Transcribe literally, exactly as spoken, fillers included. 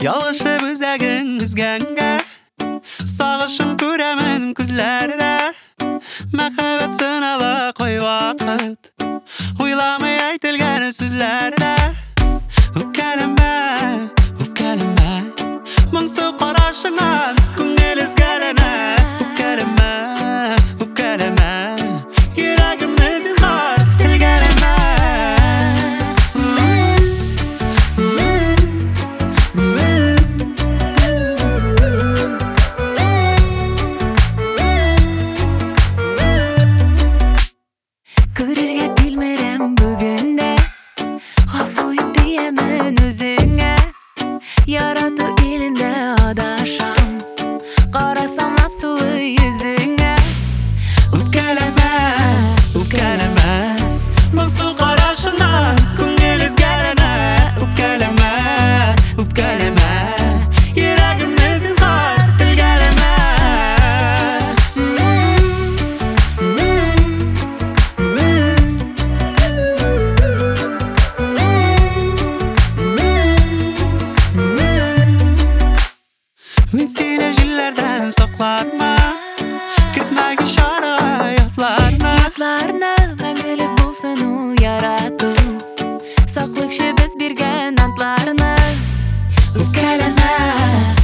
Yalışıp üzegin üzgenge Sağışım küremin küzlerde Mekabet sınalı koy vakit Uylamay aytilgen süzlerde Bu kelime, bu kelime Mıngsı qarashınan Küngeliz gelene Bu kelime, bu kelime Yüreğimni zinhar til geleme Көрерге билмерем бүгінде Ғафуйт диемен өзіңе Ярату елінде адашам Қарасам астылы yüzіңе Үпкәләмә, үпкәләмә Моңсу қарашыңнан Күңеліз гәләмә Үпкәләмә, үпкәләмә Йөрәгемне зинһар телгәләмә Мен сені җилләрдән сакларма Кетмәгә шарыга ятларма Ятларны мәңгелек булсын ул ярату Саклыкчы без биргән антларны Үпкәләмә